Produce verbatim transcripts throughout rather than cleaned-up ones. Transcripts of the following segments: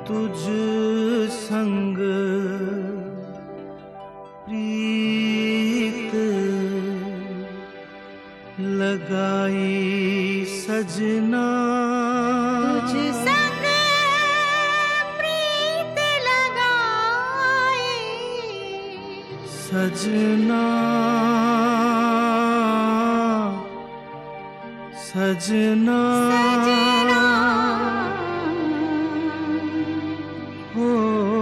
तुझ संग प्रीत लगाई सजना, तुझ संग प्रीत लगाई सजना सजना, सजना हो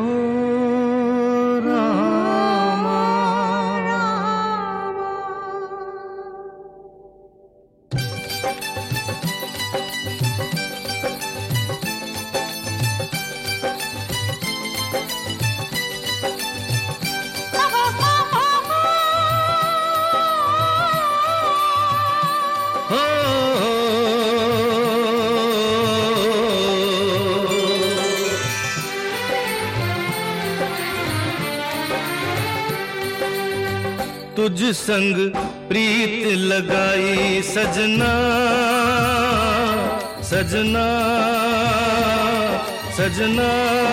रामा। हो तुझ संग प्रीत लगाई सजना, सजना सजना,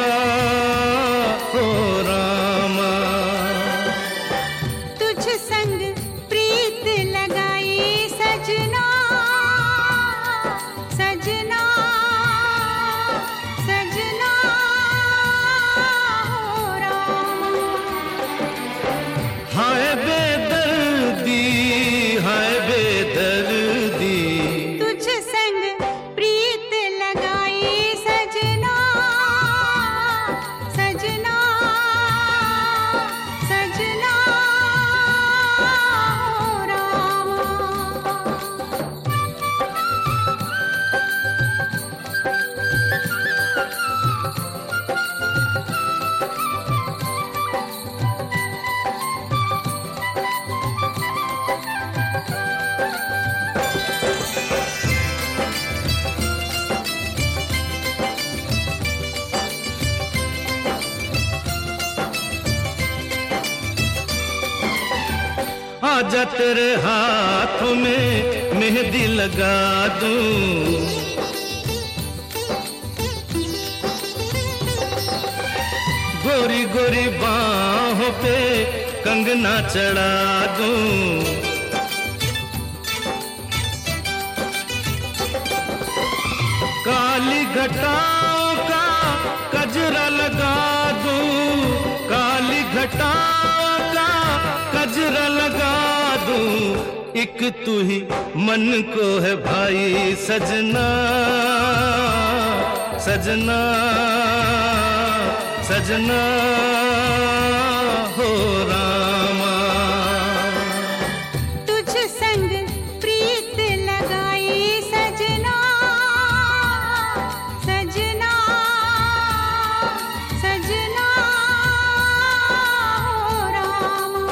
हो रामा। तुझ संग प्रीत लगाई सजना, सजना सजना, हो रामा। हाय बेदर्दी, हाय बेदर्दी, तुझ संग प्रीत लगाई सजना, सजना सजना, हो रामा। आजा तेरे हाथों में मेहंदी लगा दूं, गोरी गोरी बाहों पे कंगना चढ़ा दूं, काली घटाओं का कजरा लगा दूं, काली घटाओं का कजरा लगा दूं, एक तू ही मन को है भाई सजना, सजना सजना, हो रामा। तुझ संग प्रीत लगाई सजना, सजना सजना, हो रामा।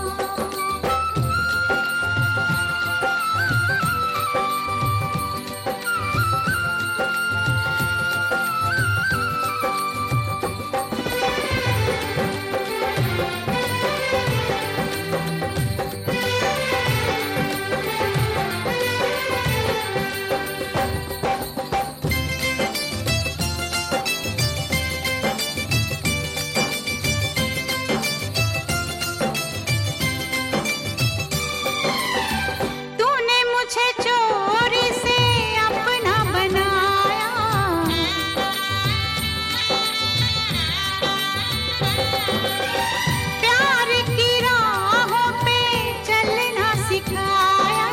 तूने मुझे चोरी से अपना बनाया, प्यार की राहों पे चलना सिखाया,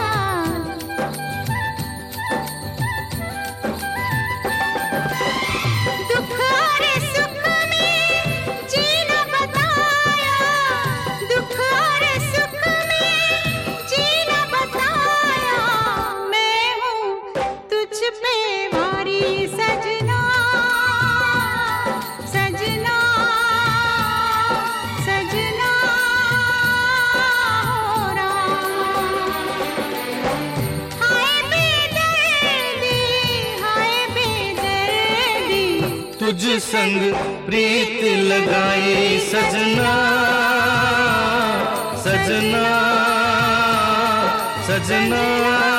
दुख और सुख में जीना बताया, दुख और सुख में जीना बताया, मैं हूँ तुझ पे भारी सजना, सजना सजना, हो रामा। हाय बेदर्दी, हाय बेदर्दी, तुझ संग प्रीत लगाई सजना, सजना सजना।